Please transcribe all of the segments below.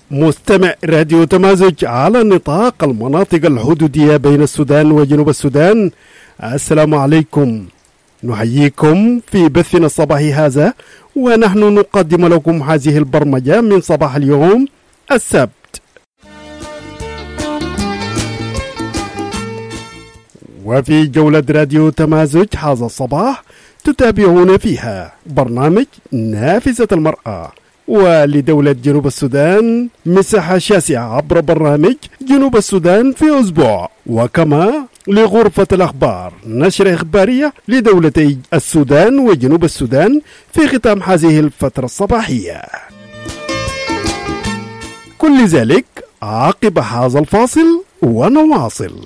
مستمع راديو تمازج على نطاق المناطق الحدودية بين السودان وجنوب السودان. السلام عليكم، نحييكم في بثنا الصباحي هذا، ونحن نقدم لكم هذه البرمجة من صباح اليوم السبت. وفي جولة راديو تمازج هذا الصباح تتابعون فيها برنامج نافذة المرأة، ولدولة جنوب السودان مساحة شاسعة عبر برنامج جنوب السودان في أسبوع، وكما لغرفة الأخبار نشرة إخبارية لدولتي السودان وجنوب السودان في ختام هذه الفترة الصباحية. كل ذلك عقب هذا الفاصل ونواصل.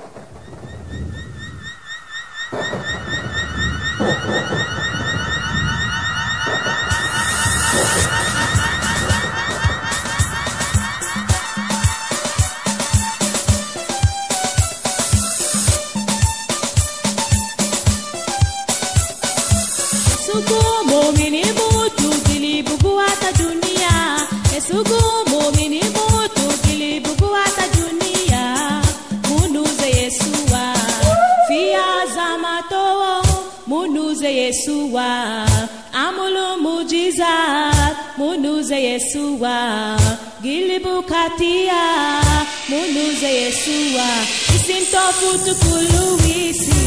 Yesua amulu mujizat munuze Yesua gilibu katia munuze Yesua isinto futu kuluwisi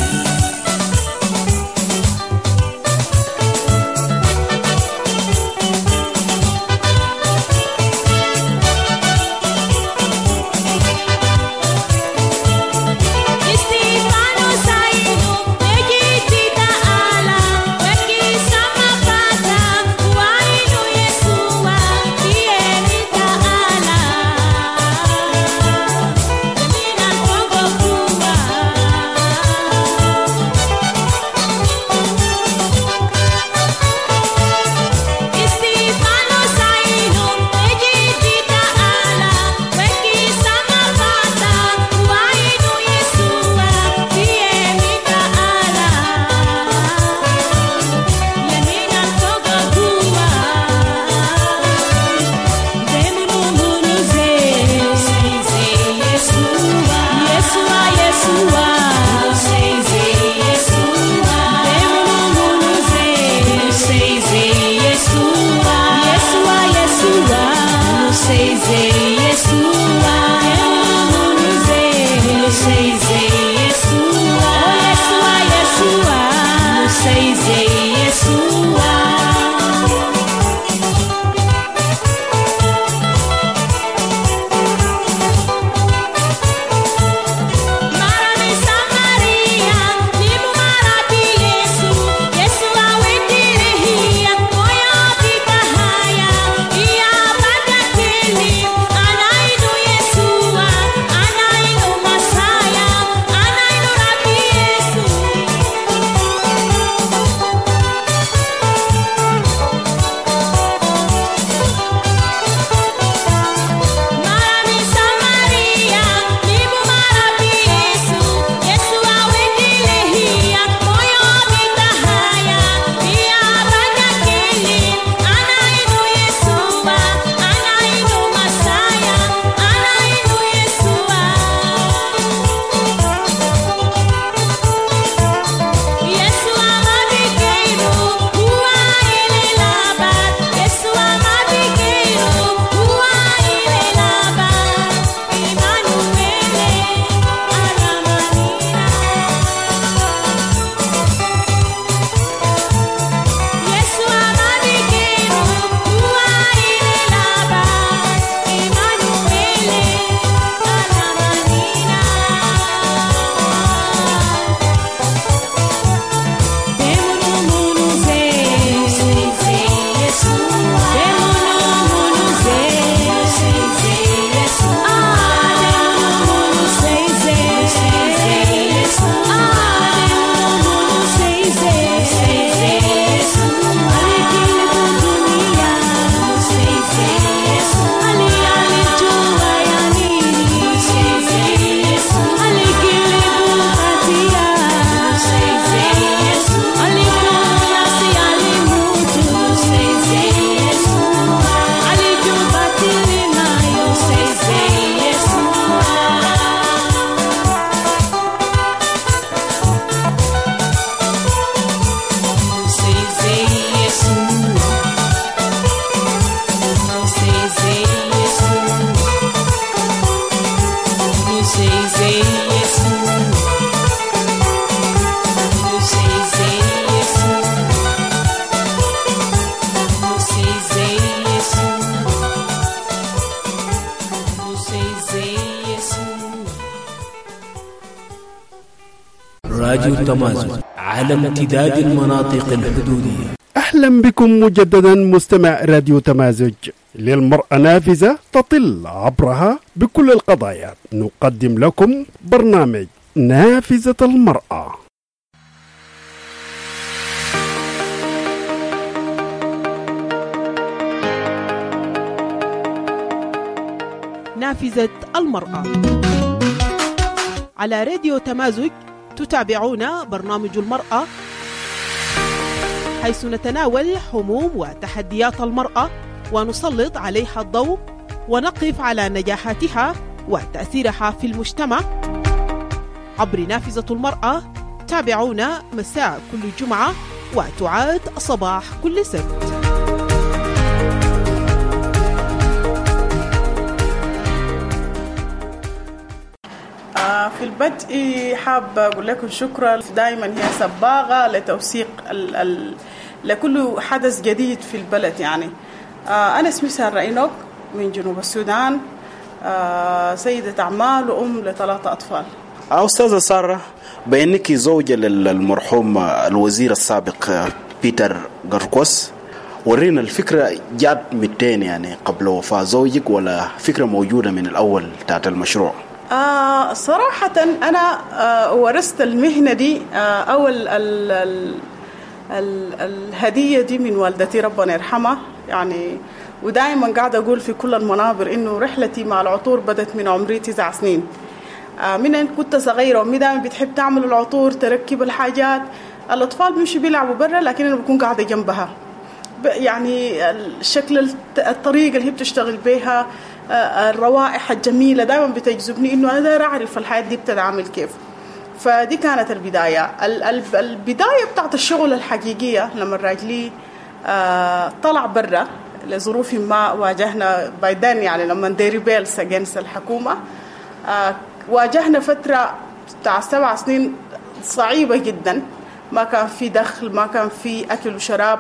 راديو تمازج على امتداد المناطق الحدودية. أهلا بكم مجددا مستمع راديو تمازج. للمرأة نافذة تطل عبرها بكل القضايا. نقدم لكم برنامج نافذة المرأة. نافذة المرأة على راديو تمازج. تتابعون برنامج المرأة، حيث نتناول هموم وتحديات المرأة ونسلط عليها الضوء ونقف على نجاحاتها وتأثيرها في المجتمع عبر نافذة المرأة. تابعونا مساء كل جمعة وتعاد صباح كل سبت. في البدء حابة أقول لكم شكرا. دائما هي سباغة لتوثيق لكل حدث جديد في البلد. يعني أنا اسمي سارة إينوك من جنوب السودان، سيدة أعمال وأم ل3 أطفال. أستاذة سارة، بأنك زوجة للمرحوم الوزير السابق بيتر غاركوس، ورينا الفكرة جات 200 يعني قبل وفاة زوجك، ولا فكرة موجودة من الأول تحت المشروع؟ صراحة أنا ورثت المهنة دي أو الهدية دي من والدتي ربنا يرحمها يعني. ودائما قاعدة أقول في كل المنابر إنه رحلتي مع العطور بدت من عمري 9 سنين. من أن كنت صغيرة أمي دائما بتحب تعمل العطور، تركب الحاجات. الأطفال بيمشوا بيلعبوا برا لكن أنا بكون قاعدة جنبها. يعني الشكل، الطريقة اللي هي بتشتغل بها، الروائح الجميلة دائما بتجذبني إنه أنا داير أعرف الحياة دي بتتعامل كيف. فدي كانت البداية. البداية بتاعت الشغل الحقيقية لما راجلي طلع برا لظروف ما واجهنا بايدان، يعني لما نديري بيلس أجنس الحكومة. واجهنا فترة بتاع 7 سنين صعيبة جدا، ما كان في دخل، ما كان في أكل وشراب.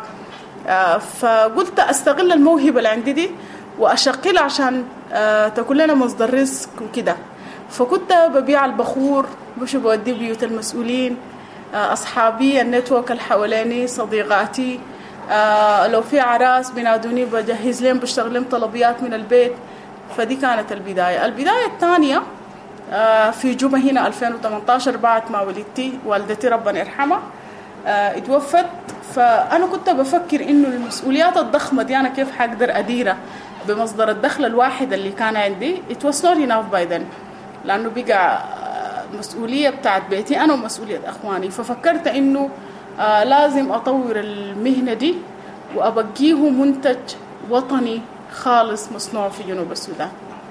فقلت أستغل الموهبة اللي عندي دي وأشغلها عشان تكون لنا مصدر رزق وكده. فكنت ببيع البخور، مش بودي بيوت المسؤولين، أصحابي، النتورك الحواليني، صديقاتي. لو في عراس بينادوني بجهز لهم، بشتغل لهم طلبيات من البيت. فدي كانت البداية. البداية الثانية في جمعة هنا 2018 بعد ما والدتي ربنا يرحمها اتوفت. فأنا كنت بفكر إنه المسؤوليات الضخمة دي أنا كيف حقدر أديرها بمصدر الدخل الواحد اللي كان عندي. It was not enough by then، لأنه بقى مسؤولية بتاعت بيتي أنا ومسؤولية أخواني. ففكرت إنه لازم أطور المهنة دي وأبقيه منتج وطني خالص مصنوع في جنوب السودان.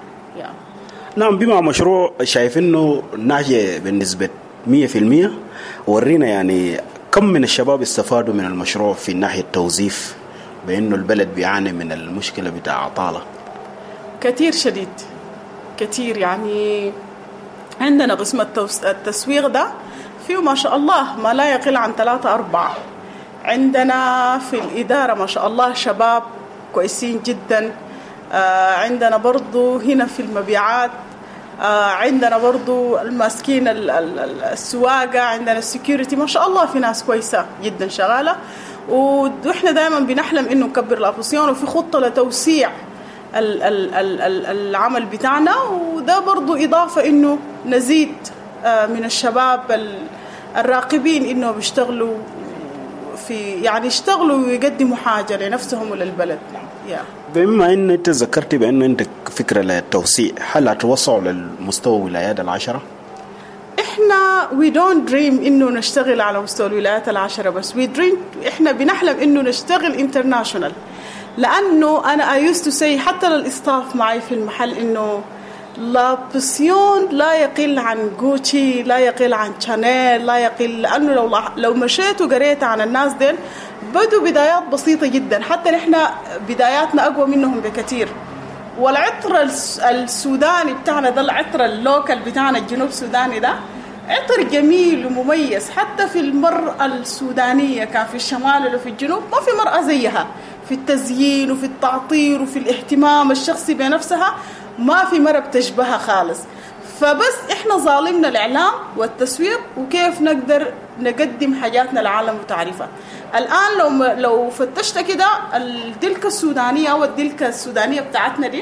نعم، بما مشروع شايف إنه ناجح بنسبة 100%. ورينا يعني كم من الشباب استفادوا من المشروع في ناحية التوظيف، بأنه البلد بيعاني من المشكلة بتاع عطالة؟ كتير شديد، كتير. يعني عندنا قسم التسويق ده فيه ما شاء الله ما لا يقل عن 3-4. عندنا في الإدارة ما شاء الله شباب كويسين جدا. عندنا برضو هنا في المبيعات، عندنا برضو الماسكين السواقة، عندنا السيكوريتي، ما شاء الله في ناس كويسة جدا شغالة. وإحنا دائما بنحلم إنه نكبر الأبوسيون، وفي خطة لتوسيع العمل بتاعنا. وده برضو إضافة إنه نزيد من الشباب الراقبين إنه بيشتغلوا يعني يشتغلوا ويقدموا حاجة لنفسهم وللبلد. بما أن أنت ذكرتي بأن عندك فكرة للتوسيع، هل هتوسعوا للمستوى ولايات 10؟ إحنا we don't dream إنه نشتغل على مستوى الولايات 10 بس. إحنا بنحلم إنه نشتغل international. لأنه أنا I used to say حتى للإستاف معي في المحل إنه لا بسيون لا يقل عن غوتشي، لا يقل عن شانيل، لا يقل. لأنه لو مشيت وقريت عن الناس دين بدوا بدايات بسيطة جدا، حتى نحن بداياتنا أقوى منهم بكثير. والعطر السوداني بتاعنا ده، العطر اللوكال بتاعنا الجنوب السوداني ده عطر جميل ومميز. حتى في المرأة السودانية كان في الشمال وفي الجنوب ما في مرأة زيها في التزيين وفي التعطير وفي الاهتمام الشخصي بنفسها، ما في مرأة بتشبهها خالص. فبس إحنا ظالمنا الإعلام والتسويق وكيف نقدر نقدم حاجاتنا للعالم وتعرفها. الآن لو فتشت كده الدلكة السودانية أو الدلكة السودانية بتاعتنا دي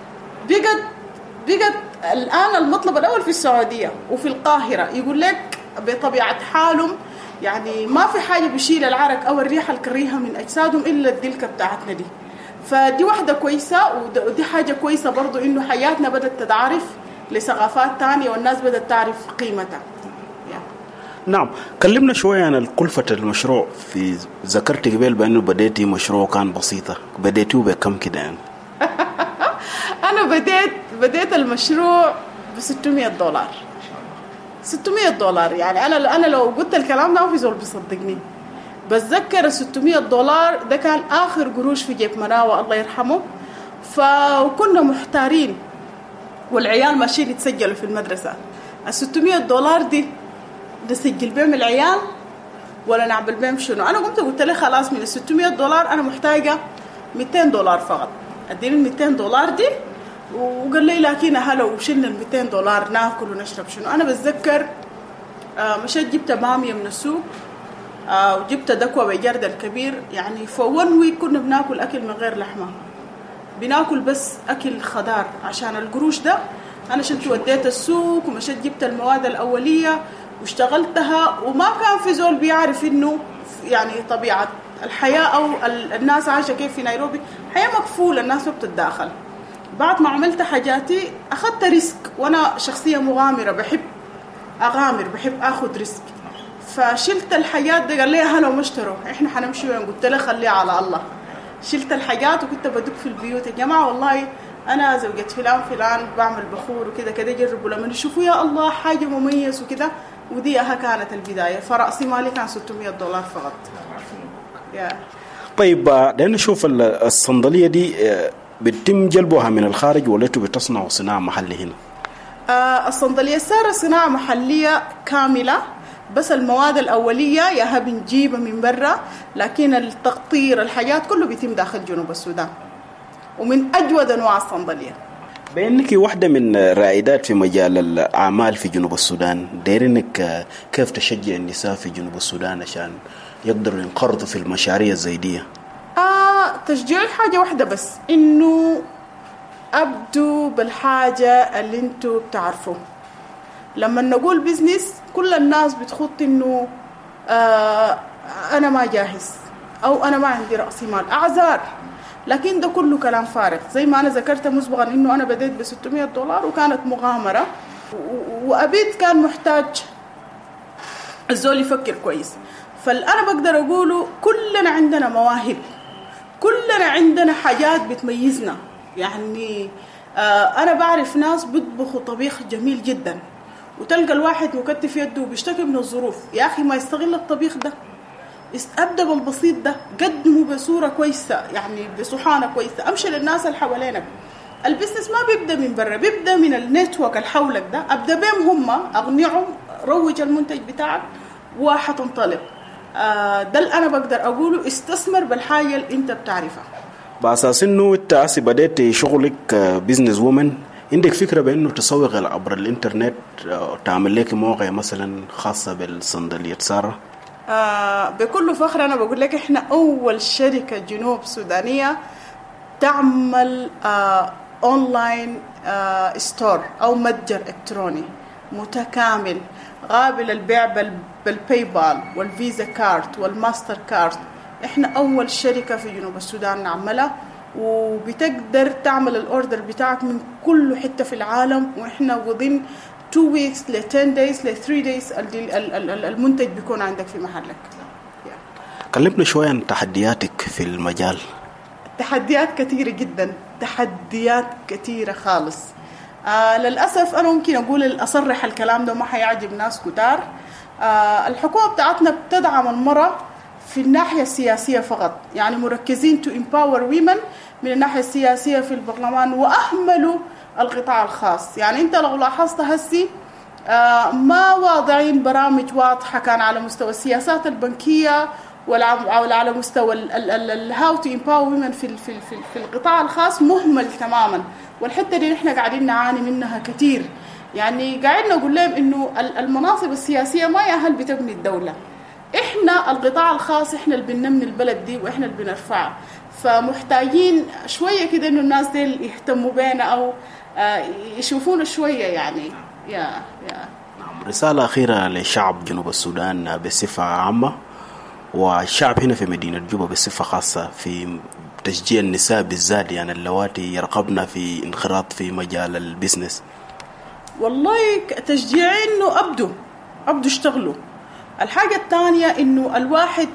بقت الآن المطلب الأول في السعودية وفي القاهرة. يقول لك بطبيعة حالهم يعني ما في حاجة بيشيل العرق أو الريحة الكريهة من أجسادهم إلا الدلكة بتاعتنا دي. فدي واحدة كويسة ودي حاجة كويسة برضو إنه حياتنا بدأت تتعرف لثقافات تانية والناس بدأت تعرف قيمتها. نعم، كلمنا شوية عن الكلفة المشروع. في ذكرت قبل بأنه بديتي مشروع كان بسيطة، بديتيه بكم كده يعني؟ أنا بديت المشروع $600. $600 يعني أنا لو قلت الكلام ده ما في زول بيصدقني. بتذكر $600 ده كان آخر قروش في جيب مناوى الله يرحمه. فكنا محتارين والعيال ماشيين يتسجلوا في المدرسة. $600 دي نسجل بهم العيال ولا نعمل بهم شنو؟ أنا قلت له خلاص من $600 أنا محتاجة $200 فقط، أديني $200 دي. وقال لي لكن هلا وشلنا $200 ناكل ونشرب شنو؟ أنا بتذكر مشيت جبت بامية من السوق وجبت دكوة بجرد الكبير. يعني فون ويك كنا بناكل أكل من غير لحمة، بناكل بس أكل خضار. عشان القروش ده أنا شلت وديت السوق ومشيت جبت المواد الأولية واشتغلتها. وما كان في زول بيعرف إنه يعني طبيعة الحياة أو الناس عايشة كيف في نيروبي، حياة مقفولة الناس ما بتتداخل. بعد ما عملت حاجاتي أخذت ريسك، وأنا شخصية مغامرة بحب أغامر، بحب أخذ ريسك. فشلت الحاجات دي. قال لي هلا ومشتروا إحنا حنمشي وين؟ قلت له خليها على الله. شلت الحاجات وكنت بدق في البيوت، يا جماعة والله أنا زوجة فلان بعمل بخور وكده كده، جربوا لما يشوفوا يا الله حاجة مميز وكده. ودي كانت البداية. فرأسي مالي كان $600 فقط. طيب لأن نشوف الصندلية دي بتم جلبها من الخارج ولا بتصنع صناعة محلية هنا؟ الصندلية صار صناعة محلية كاملة، بس المواد الأولية ياها بنجيبها من برا، لكن التقطير الحاجات كله بيتم داخل جنوب السودان ومن أجود أنواع الصندلية. بأنك واحدة من رائدات في مجال الأعمال في جنوب السودان، دايرينك كيف تشجع النساء في جنوب السودان عشان يقدروا ينقرضوا في المشاريع الزيدية؟ تشجيع حاجة واحدة بس، إنه أبدوا بالحاجة اللي انتوا بتعرفوا. لما نقول بيزنس كل الناس بتخط إنه أنا ما جاهز أو أنا ما عندي رأس مال، أعذار. لكن ده كله كلام فارغ. زي ما أنا ذكرت مسبقا إنه أنا بديت $600 وكانت مغامرة، وأبيت كان محتاج الزول يفكر كويس. فالأنا بقدر أقوله كلنا عندنا مواهب، كلنا عندنا حاجات بتميزنا. يعني أنا بعرف ناس بيطبخوا طبيخ جميل جدا، وتلقى الواحد مكتف يده وبيشتكي من الظروف. يا أخي ما يستغل الطبيخ ده، أبدأ بالبسيط ده، قدمه بصورة كويسة، يعني بصحانة كويسة. أمشي للناس اللي حوالينك. البزنس ما بيبدأ من برا، بيبدأ من النتورك اللي حولك ده. أبدأ بهم هم، أقنعهم، روج المنتج بتاعك وحتنطلق. ده اللي أنا بقدر أقوله، استثمر بالحاجة اللي أنت بتعرفها. بأساس إنه أنت عسي بدأت شغلك بيزنس وومن، عندك فكرة بأنه تسوق عبر الإنترنت، تعمل لك مواقع مثلا خاصة بالصندلية سارة؟ بكل فخر أنا بقول لك إحنا أول شركة جنوب سودانية تعمل أونلاين ستور أو متجر إلكتروني متكامل، قابل البيع بالباي بال والفيزا كارت والماستر كارت. إحنا أول شركة في جنوب السودان نعملها، وبتقدر تعمل الأوردر بتاعك من كل حتة في العالم، وإحنا within 2 weeks ل 10 days ل 3 days المنتج بيكون عندك في محلك. كلمنا شوية عن تحدياتك في المجال. تحديات كثيرة جدا، تحديات كثيرة خالص. للأسف أنا ممكن أقول أصرح الكلام ده ما حيعجب ناس كتار. الحكومة بتاعتنا بتدعم المرأة في الناحية السياسية فقط، يعني مركزين to empower women من الناحية السياسية في البرلمان، وأهملوا القطاع الخاص. يعني أنت لو لاحظت هسي ما واضعين برامج واضحة كان على مستوى السياسات البنكية ولا على مستوى how to empower women في القطاع الخاص، مهمل تماما. والحتة دي نحن قاعدين نعاني منها كتير. يعني قاعدنا نقول لهم إنه المناصب السياسية ما يا هل بتبني الدولة، إحنا القطاع الخاص إحنا اللي بنبني البلد دي وإحنا اللي بنرفعها. فمحتاجين شوية كده إنه الناس دي يهتموا بينا أو يشوفونا شوية يعني. رسالة أخيرة لشعب جنوب السودان بصفة عامة والشعب هنا في مدينة جوبا بصفة خاصة في تشجيع النساء بالذات، يعني اللواتي يرغبن في انخراط في مجال البيزنس. والله تشجيعي إنه أبدوا اشتغلوا. الحاجة الثانية إنه الواحد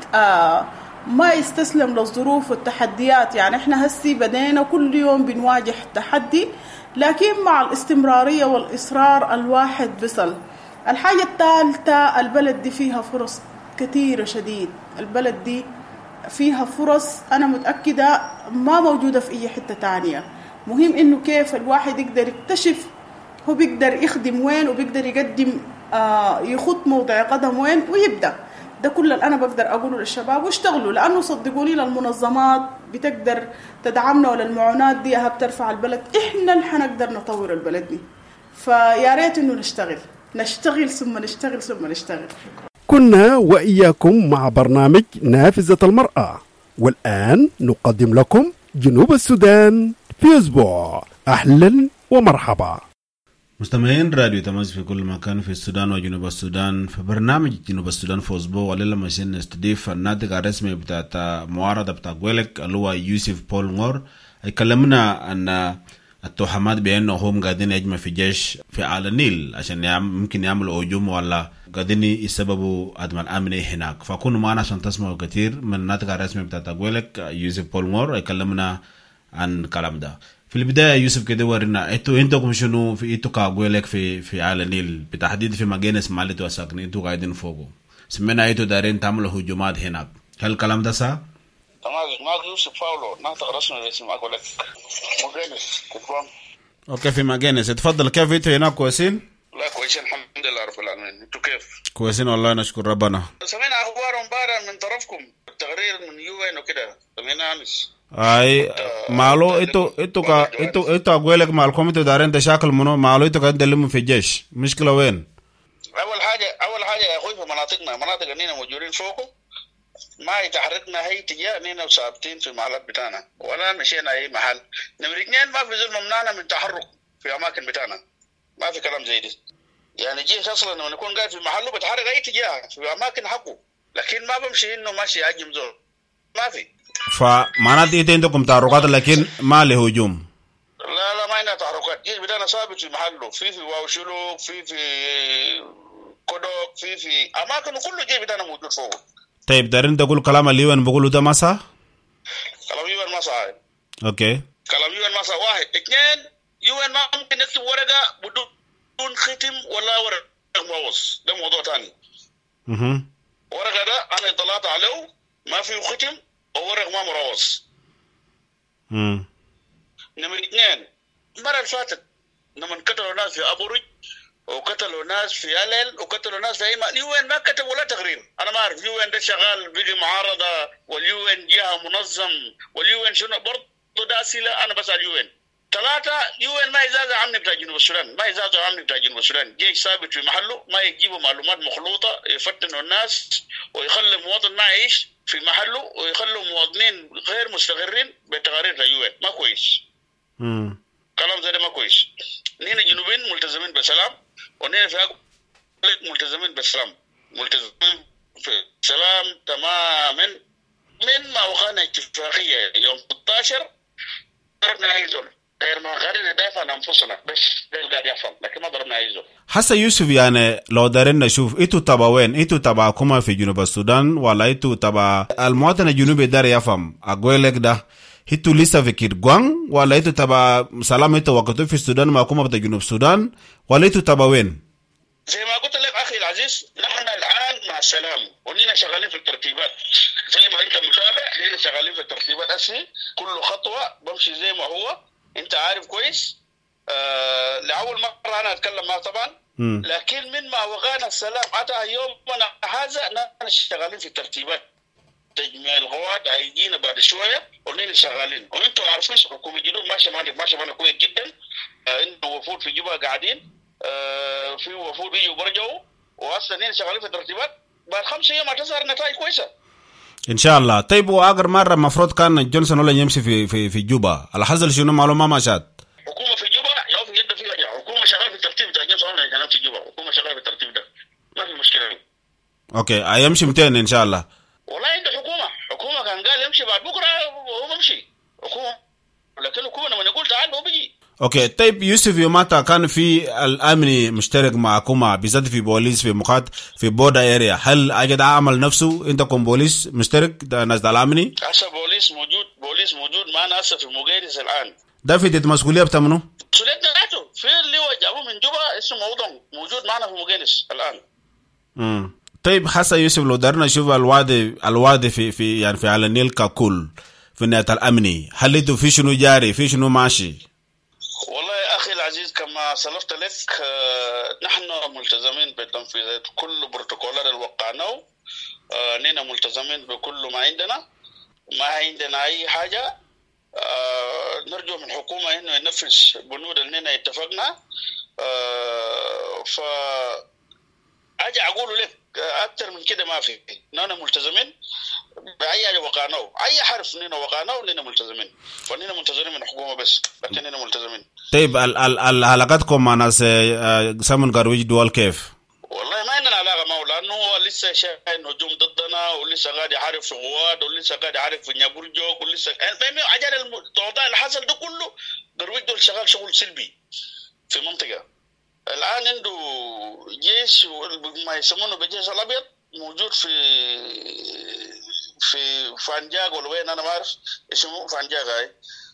ما يستسلم للظروف والتحديات. يعني إحنا هسي بدينا كل يوم بنواجه تحدي، لكن مع الاستمرارية والإصرار الواحد بصل. الحاجة الثالثة البلد دي فيها فرص كثيرة شديد، البلد دي فيها فرص أنا متأكدة ما موجودة في أي حتة تانية. مهم إنه كيف الواحد يقدر يكتشف هو بيقدر يخدم وين وبيقدر يقدم يخط موضع قدم وين ويبدأ. ده كل اللي أنا بقدر أقوله للشباب، واشتغلوا، لأنه صدقوني للمنظمات بتقدر تدعمنا وللمعونات دي بترفع البلد، إحنا اللي حنقدر نطور البلد دي. فيا ريت إنه نشتغل ثم نشتغل. كنا وإياكم مع برنامج نافذة المرأة، والآن نقدم لكم جنوب السودان في أسبوع. أهلا ومرحبا مستمعين راديو تماس في كل مكان في السودان وجنوب السودان. في برنامج جنوب السودان في أسبوع وليلة ماشين نستضيف الناطق الرسمي بتاع معارضة بتاع قويلك اللي هو يوسف بول نور. يكلمنا عن التوهمات بأنه هم قاعدين يجمع في جيش في على النيل عشان ممكن يعملوا هجوم ولا قاعدين يسببوا عدم الأمن هناك. فكونوا معنا عشان تسمعوا كثير من الناطق الرسمي بتاع قويلك يوسف بول نور. يكلمنا عن الكلام ده. في البداية يوسف كده ورينا انتوا شنو في انتوا كاقويلك في على النيل بالتحديد في مجانس مالتوا ساكنين انتوا قاعدين فوقه. سمعنا انتوا دارين تعملوا هجومات هناك، هل الكلام ده صح؟ تمام. معك يوسف باولو ناطق رسمي باسم اقولك مجانس. اوكي في مجانس. اتفضل، كيف انتوا هناك؟ كويسين؟ لا كويسين الحمد لله رب العالمين. انتوا كيف؟ كويسين والله نشكر ربنا. سمعنا اخبار امبارح من طرفكم التقرير من UN وكده، سمعنا امس. اي مالو انتوا اقولك مالكم انتوا دارين تشاكل منو؟ مالو انتوا قاعدين تلموا في الجيش، مشكله وين؟ اول حاجه يا اخوي في مناطق اننا موجودين فوقه ما يتحركنا هي اتجاه اننا ثابتين في المحلات بتاعنا ولا مشينا اي محل. نمرة 2 ما في ظلم ممنعنا من تحرك في اماكن بتاعنا، ما في كلام زي ده. يعني جيش اصلا لما نكون قاعد في محله بتحرك اي اتجاه في اماكن حقه، لكن ما بمشي انه ماشي اجم زول، ما في. فمعناته عندكم تحركات لكن ما له هجوم؟ لا ما عندنا تحركات. جيش بدانا ثابت في محله، في واوشلو، في كودوك، في اماكن كله جيش بدانا موجود فوق. طيب دارين تقول كلام اللي يوان بقولوا ده ما صح؟ كلام يوان ما صح. اوكي كلام يوان ما صح. 1 2 يوان ما ممكن يكتب ورقه بدون ختم ولا ورقه مروص، ده موضوع ثاني. ورقه ده انا اطلعت عليه ما فيه ختم وورق ما مروص. نمرة 2 المرة اللي فاتت لما قتلوا ناس في أبورج وقتلوا ناس في ألل وقتلوا ناس في أي مكان، اليوين ما كتب ولا تقرير. أنا ما أعرف اليوين ده شغال بيجي معارضة واليوين جهة منظم واليوين شنو برضه. ده أسئلة أنا بسأل اليوين. 3 يوين ما يزازع عمني بتاع جنوب السودان، ما يزازع عمني بتاع جنوب السودان. جيش ثابت في محله، ما يجيبوا معلومات مخلوطة يفتنوا الناس ويخلي المواطن ما يعيش في محله ويخلوا مواطنين غير مستقرين بتقارير اليوين. ما كويس. كلام زي ده ما كويس. نحن جنوبين ملتزمين بالسلام ونحن في ملتزمين بالسلام، ملتزمين في السلام تماما. من ما وقعنا اتفاقية يوم 16 ضربنا أي زول غير ما قادرين ندافع عن أنفسنا، بس ده اللي قاعد يحصل، لكن ما ضربنا أي زول. حسا يوسف يعني لو دارين نشوف انتوا تبع وين؟ انتوا تبعكم في جنوب السودان ولا انتوا تبع المواطن الجنوبي دار يفهم اقولك ده انتوا لسه في كيرغوان ولا انتوا تبع سلام انتوا وقتوا في السودان مع حكومة بتاع جنوب السودان ولا انتوا تبع وين؟ زي ما قلت لك اخي العزيز نحن الان مع السلام ونحن شغالين في الترتيبات زي ما انت متابع. نحن شغالين في الترتيبات اسمي كل خطوه بمشي زي ما هو، انت عارف كويس. لاول مره انا اتكلم معه طبعا، لكن من ما وقعنا السلام حتى يومنا هذا نحن شغالين في الترتيبات. تجميع القوات هيجينا بعد شويه ونحن شغالين، وانتم عارفين حكومه الجنوب ماشيه معنا كويس جدا. انتم وفود في جوبا قاعدين في وفود بيجوا برجعوا، واصلا شغالين في الترتيبات. بعد 5 أيام هتظهر نتائج كويسه ان شاء الله. طيب واخر مره المفروض كان جونسون ولا يمشي في جوبا، على حصل شنو معلومه ما شات؟ حكومه في جوبا يا في جده فيها حكومه شغاله في الترتيب بتاع جونسون ولا كان في جوبا، حكومه شغاله في الترتيب ده ما في مشكله. اوكي هيمشي 200 ان شاء الله. والله عنده حكومه كان قال يمشي بعد بكره هو ممشي حكومه، لكن الحكومه لما نقول تعال هو بيجي. اوكي طيب يوسف يوماتها كان في الامني مشترك معكم بالذات في بوليس في مقاط في بودا اريا، هل اجد عمل نفسه عندكم بوليس مشترك ده ناس الامني؟ هسه بوليس موجود معنا هسه في مقيرس الان. ده في مسؤوليه بتاع منو؟ مسؤوليتنا ذاته في اللي جابوه من جوبا اسمه موضوع موجود معنا في مقيرس الان. طيب حسا يوسف لو درنا نشوف الوادي في يعني في على النيل ككل في النهاية الامني، هل انتوا في شنو جاري في شنو ماشي؟ والله يا أخي العزيز كما سلفت لك نحن ملتزمين بتنفيذ كل بروتوكولات اللي وقعناه. نحن ملتزمين بكل ما عندنا أي حاجة. نرجو من الحكومة إنه ينفذ بنود اللي نحن اتفقنا. أجي أقول لك أكثر من كده ما في. نحن ملتزمين بأي حاجة وقعناه، أي حرف نحن وقعناه نحن ملتزمين، ونحن ملتزمين من الحكومة بس، لكن نحن ملتزمين. طيب علاقتكم مع ناس سامون غارويج دول كيف؟ والله ما عندنا علاقة معه، لأنه هو لسه شاين هجوم ضدنا، ولسه قاعد يحارب في غواد، ولسه قاعد يحارب في نيابورجوك، ولسه يعني عجل التوضيع اللي حصل ده كله. غارويج دول شغال شغل سلبي في منطقة. الآن عنده جيش ما يسمونه بالجيش الأبيض موجود في فانجاق ولا وين أنا ما أعرف اسمه فانجاق هاي،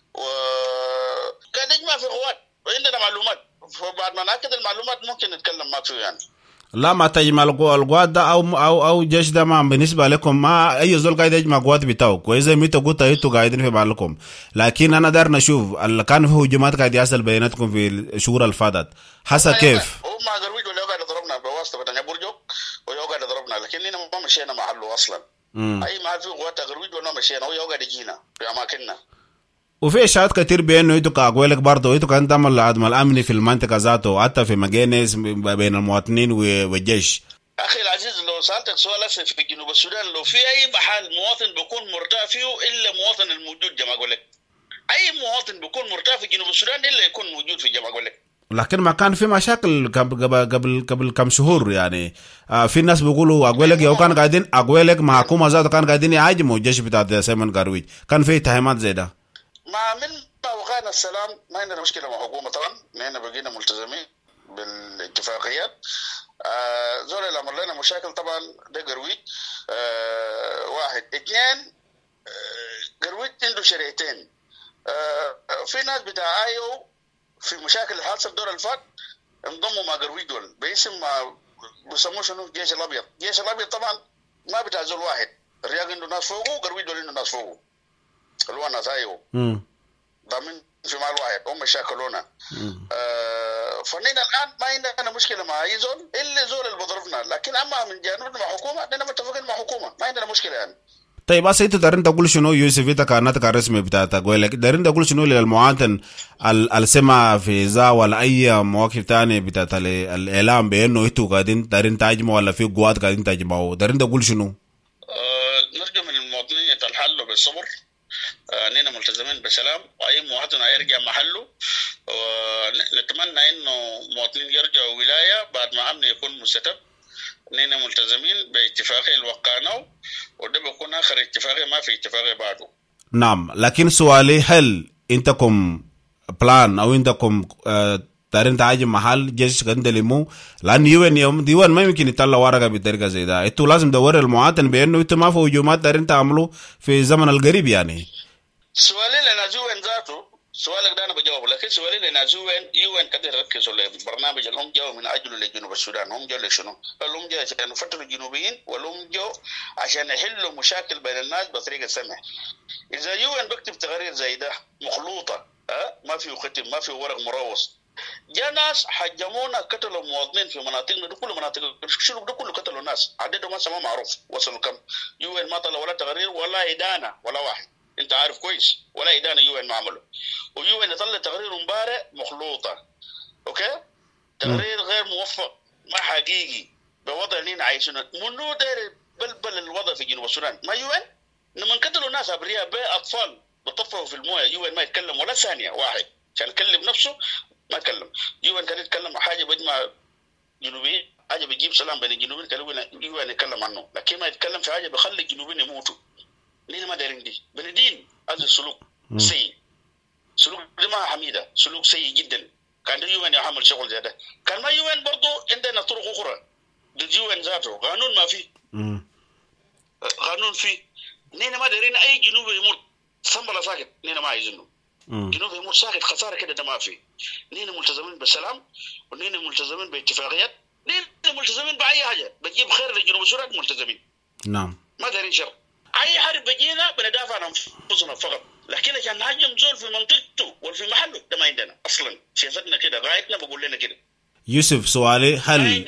وقاعد يجمع في غواد وعندنا معلومات، فبعد ما نأكد المعلومات ممكن نتكلم معك فيه يعني. لا ما تجمع القوات ده او جيش ده ما بالنسبه لكم ما اي زول قاعد يجمع قوات بتاعك، واذا ميتوا قلت انتوا قاعدين في بالكم، لكن انا دار نشوف اللي كان في هجومات قاعد يحصل بيناتكم في الشهور اللي فاتت حسب كيف هو ما غرويج ولا قاعد يضربنا بواسطه بتاع برجوك وهو قاعد يضربنا، لكن لنا ما مشينا محله اصلا. اي ما في قوات غرويج ولا مشينا، هو قاعد يجينا في اماكننا. وفي اشاعات كتير بانه انتوا كاقوالك برضه انتوا كان تعمل العدم الامني في المنطقه ذاته حتى في مجانس بين المواطنين والجيش. اخي العزيز لو سالتك سؤال في جنوب السودان، لو في اي محل مواطن بيكون مرتاح فيه الا مواطن الموجود جماعه اقول لك، اي مواطن بيكون مرتاح في جنوب السودان الا يكون موجود في جماعه اقول لك. لكن ما كان في مشاكل قبل كم شهور يعني. في ناس بيقولوا اقوالك يو كان قاعدين اقوالك مع حكومه ذاته كان قاعدين يهاجموا الجيش بتاع سامون غارويج، كان في اتهامات زي ده. من وقعنا السلام ما عندنا مشكله مع الحكومه طبعا، نحن بقينا ملتزمين بالاتفاقيات. زول اللي عمل لنا مشاكل طبعا ده غارويج. 1 2 غارويج عنده شريعتين. في ناس بتاع ايو في مشاكل اللي حصل الدور اللي فات انضموا مع غارويج دول باسم بيسموه شنو الجيش الابيض. الجيش الابيض طبعا ما بتاع زول واحد، الرياض عنده ناس فوقه وغارويج دول عنده ناس فوقه اللي هو ناس ايو ضامن في مال واحد هم شاكلونا. فنحن الان ما عندنا مشكله مع اي زول الا زول اللي بضربنا، لكن اما من جانبنا مع حكومه نحن متفقين مع حكومه ما عندنا مشكله يعني. طيب بس انت دارين تقول شنو يوسف انت كانت الرسمي بتاعتك دارين تقول شنو للمواطن السمع في ذا ولا اي مواقف تانية بتاعت الاعلام بانه انتوا قاعدين دارين تهاجموا ولا في قوات قاعدين تهاجموا، دارين تقول شنو؟ نرجو من المواطنين يتحلوا بالصبر. نحن ملتزمين بسلام واي مواطن يرجع محله، ونتمنى انه مواطنين يرجعوا ولايه بعد ما امن يكون مستتب. نحن ملتزمين باتفاقيه الوقعناه وده بيكون اخر اتفاقيه ما في اتفاقيه بعده. نعم، لكن سؤالي هل عندكم بلان او عندكم دارين تهاجم محل جيش كندلمو؟ لان يوم ديوان ما يمكن يطلع ورقه بالطريقه زي ده. انتوا لازم تدوروا المواطن بانه انتوا ما في هجومات دارين تعملوا في الزمن القريب يعني. سؤالي لنازوين ذاته سؤالك ده انا بجاوبه، لكن سؤالي لنازوين يوين كده ركزوا البرنامج اللي هم جاوا من اجله لجنوب السودان. هم جاوا لشنو؟ هم جاوا عشان يفتروا الجنوبيين ولا هم جاوا عشان يحلوا مشاكل بين الناس بطريقه سمح؟ اذا يوين بكتب تقارير زي ده مخلوطه ما في ختم ما في ورق مروص، جاء ناس حجمونا قتلوا مواطنين في مناطقنا دي، كل مناطق شنو ده كله قتلوا ناس عددهم ما معروف وصلوا كم. يوين ما طلع ولا تقارير ولا ادانه ولا واحد، انت عارف كويس ولا ادانه يوين ما عمله. ويوين طلع تقرير امبارح مخلوطه. اوكي تقرير غير موفق ما حقيقي بوضع اللي عايشينه. منو داير بلبل الوضع في جنوب السودان؟ ما يوين لما قتلوا ناس ابرياء باطفال بطفوا في المويه، يوين ما يتكلم ولا ثانيه واحد عشان يكلم نفسه، ما يتكلم. يوين كان يتكلم حاجه بجمع جنوبيين، حاجه بيجيب سلام بين الجنوبيين، كان يوين يتكلم عنه، لكن ما يتكلم في حاجه بيخلي الجنوبيين يموتوا. ليه ما دايرين دي؟ بندين هذا السلوك سيء، سلوك جماعه حميده، سلوك سيء جدا. كان يوين يعمل شغل زي ده. كان ما يوين برضو عندنا طرق اخرى ضد يوين ذاته، قانون ما فيه، قانون فيه. نينا ما دايرين اي جنوبي يموت صنبله ساكت، نينا ما عايزينه. جنوبي يموت ساكت خساره كده، ده ما فيه. نينا ملتزمين بالسلام، ونينا ملتزمين باتفاقيات، نينا ملتزمين باي حاجه بتجيب خير لجنوب السودان، ملتزمين. نعم. ما دايرين شر. اي حرب بجينا بندافع عن انفسنا فقط، لكن عشان نهاجم زول في منطقته ولا في محله ده ما عندنا اصلا. سياستنا كده، غايتنا بقول لنا كده. يوسف سؤالي،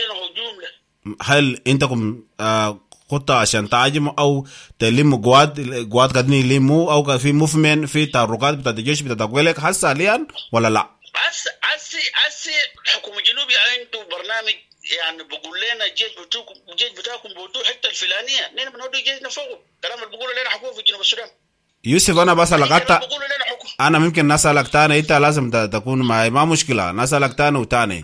هل انتكم خطة عشان تعجموا او تلموا قوات قاعدين يلموا، او في موفمنت في تحركات بتاعت الجيش بتاعت قولك هسه حاليا ولا لا؟ هسه الحكومة الجنوبية عنده برنامج يعني بقول لنا الجيش بتاعكم بودوه حتى الفلانية، نحن بنودوا جيشنا فوق. كلام اللي بيقولوا لنا حكومة في جنوب السودان. يوسف انا بسألك انا ممكن نسألك تاني، انت لازم تكون معي، ما مشكلة نسألك تاني وتاني.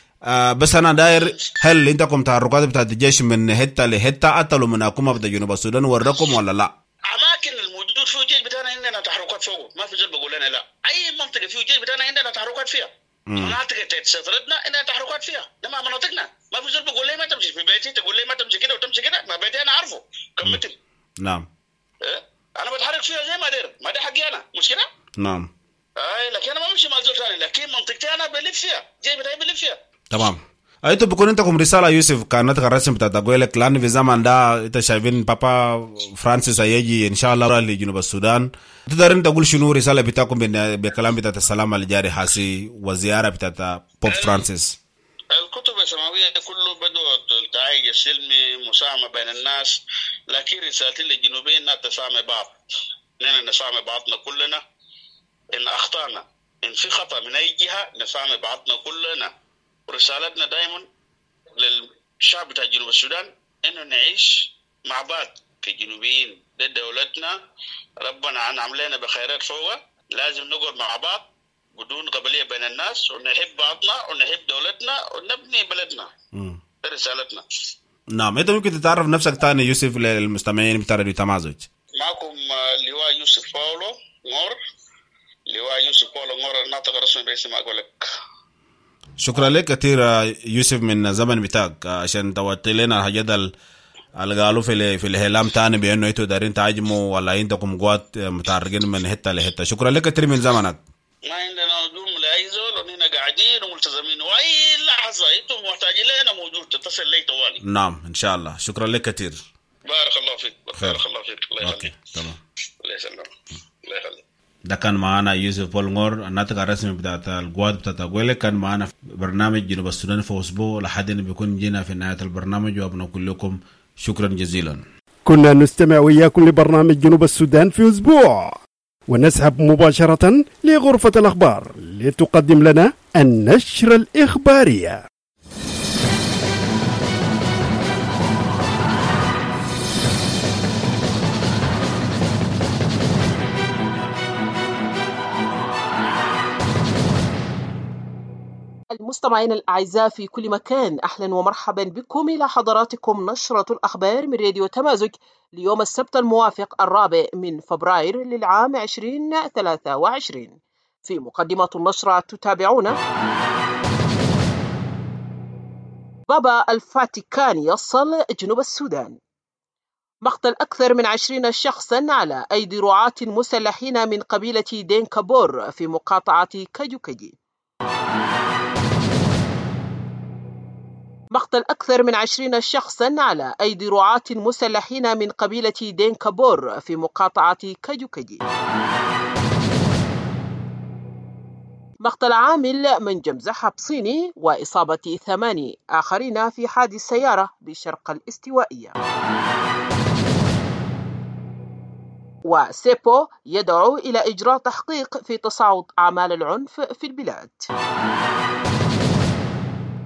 بس انا داير، هل عندكم تحركات بتاعت الجيش من حته لحته قتلوا من حكومه بتاع جنوب السودان وراكم ولا لا؟ اماكن الموجود فيه الجيش بتاعنا عندنا تحركات فوق، ما في زول بقول لنا لا. اي منطقه فيه الجيش بتاعنا عندنا تحركات فيها. مناطق سيطرتنا عندنا تحركات فيها، ده ما مناطقنا. ما في زول بقول لي ما تمشي في بيتي، تقول لي ما تمشي كده وتمشي كده، ما بيتي انا عارفه كم متر. نعم. انا بتحرك فيها زي ما داير، ما ده حقي انا، مش كده؟ نعم. لكن انا ما بمشي مع زول ثاني، لكن منطقتي انا بلف فيها، جاي بتاعي بلف فيها. تمام. ايتو بكون انتكم رساله يوسف كانت الرسم بتاع تقولك، لان في زمان ده انت شايفين بابا فرانسيس هيجي ان شاء الله لجنوب السودان، تقدر انت تقول شنو رساله بتاعكم بكلام بتاع السلام الجاري حاسي وزياره بتاع بوب فرانسيس؟ الكتب السماويه كله بدو التعايش السلمي، مساهمه بين الناس، لكن رسالتي للجنوبيين نتسامح بعض، اننا نسامح بعضنا كلنا. ان اخطانا، ان في خطا من اي جهه نسامح بعضنا كلنا. ورسالتنا دائما للشعب بتاع جنوب السودان انه نعيش مع بعض كجنوبيين، ده دولتنا، ربنا أنعم لنا بخيرات فوق، لازم نقعد مع بعض بدون قبلية بين الناس، ونحب بعضنا ونحب دولتنا ونبني بلدنا. ده رسالتنا. نعم. انت ممكن تتعرف نفسك تاني يوسف للمستمعين بتاع راديو تمازج؟ معكم لواء يوسف باولو غور، لواء يوسف باولو غور، الناطق الرسمي باسم أقولك. شكرا لك كثير يوسف من زمن بتاعك عشان توضح لنا الحاجات اللي قالوا في الهلام تاني بانه انتوا دارين تعجموا ولا عندكم قوات متحركين من حته لحته. شكرا لك كثير من زمنك. ما عندنا هجوم لاي زول، ونحن قاعدين وملتزمين، واي لحظه انتم محتاجين لنا موجود، تتصل لي طوالي. نعم ان شاء الله. شكرا لك كثير. بارك الله فيك. بارك الله فيك. الله يخليك. تمام. الله يسلمك. الله يخليك. ده كان معنا يوسف بول غور، الناطق الرسمي بتاعت القوات بتاعت أقوالك. كان معنا في برنامج جنوب السودان في أسبوع، لحد أن بيكون جينا في نهاية البرنامج، وبنقول لكم شكرا جزيلا. كنا نستمع وياكم لبرنامج جنوب السودان في أسبوع، ونسحب مباشرة لغرفة الأخبار لتقدم لنا النشرة الإخبارية. المستمعين الأعزاء في كل مكان، أهلا ومرحبا بكم إلى حضراتكم نشرة الأخبار من راديو تمازج ليوم السبت الموافق 4 من فبراير للعام 2023. في مقدمة النشرة تتابعون: بابا الفاتيكان يصل جنوب السودان. مقتل أكثر من 20 شخصا على أيدي رعاة مسلحين من قبيلة دينكابور في مقاطعة كاجوكاجي. مقتل أكثر من 20 شخصا على أيدي رعاة مسلحين من قبيلة دينكابور في مقاطعة كاجوكاجي. مقتل عامل منجم زحف صيني وإصابة 8 آخرين في حادث سيارة بالشرق الاستوائية. وسيبو يدعو إلى إجراء تحقيق في تصاعد أعمال العنف في البلاد.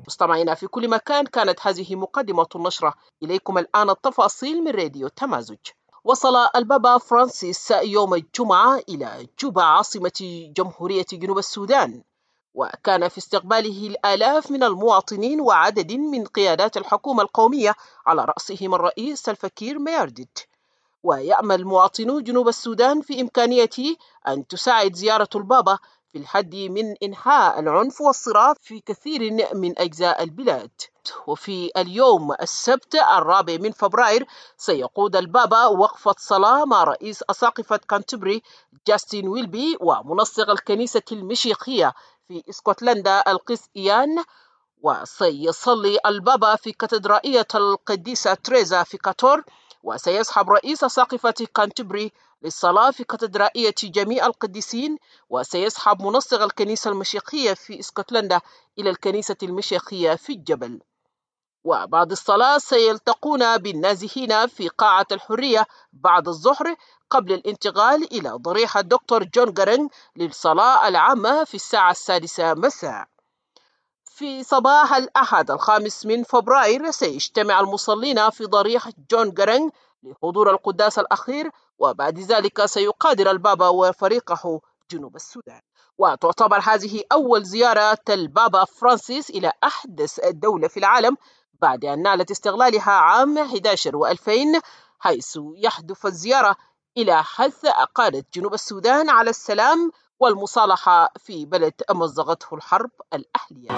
مستمعينا في كل مكان، كانت هذه مقدمة النشرة. إليكم الآن التفاصيل من راديو تمازج. وصل البابا فرانسيس يوم الجمعة إلى جوبا عاصمة جمهورية جنوب السودان، وكان في استقباله الآلاف من المواطنين وعدد من قيادات الحكومة القومية على رأسهم الرئيس سلفا كير ميارديت. ويأمل مواطنو جنوب السودان في إمكانية أن تساعد زيارة البابا في الحد من إنهاء العنف والصراع في كثير من أجزاء البلاد. وفي اليوم السبت 4 فبراير سيقود البابا وقفة صلاة مع رئيس أساقفة كانتربري جاستن ويلبي ومنسق الكنيسة المشيخية في اسكتلندا القس إيان. وسيصلي البابا في كاتدرائية القديسة تريزا في كاتور، وسيصحب رئيس أساقفة كانتربري للصلاة في كاتدرائية جميع القديسين، وسيصحب منسق الكنيسة المشيخية في اسكتلندا إلى الكنيسة المشيخية في الجبل. وبعد الصلاة سيلتقون بالنازحين في قاعة الحرية بعد الظهر قبل الانتقال إلى ضريح الدكتور جون غارينغ للصلاة العامة في الساعة 6 مساء. في صباح الأحد 5 فبراير سيجتمع المصلين في ضريح جون غارينغ لحضور القداس الأخير، وبعد ذلك سيقادر البابا وفريقه جنوب السودان. وتعتبر هذه أول زيارة البابا فرانسيس إلى أحدث دولة في العالم بعد أن نالت استقلالها عام 11 و2000، حيث يهدف الزيارة إلى حث قادة جنوب السودان على السلام والمصالحة في بلد مزقته الحرب الأهلية.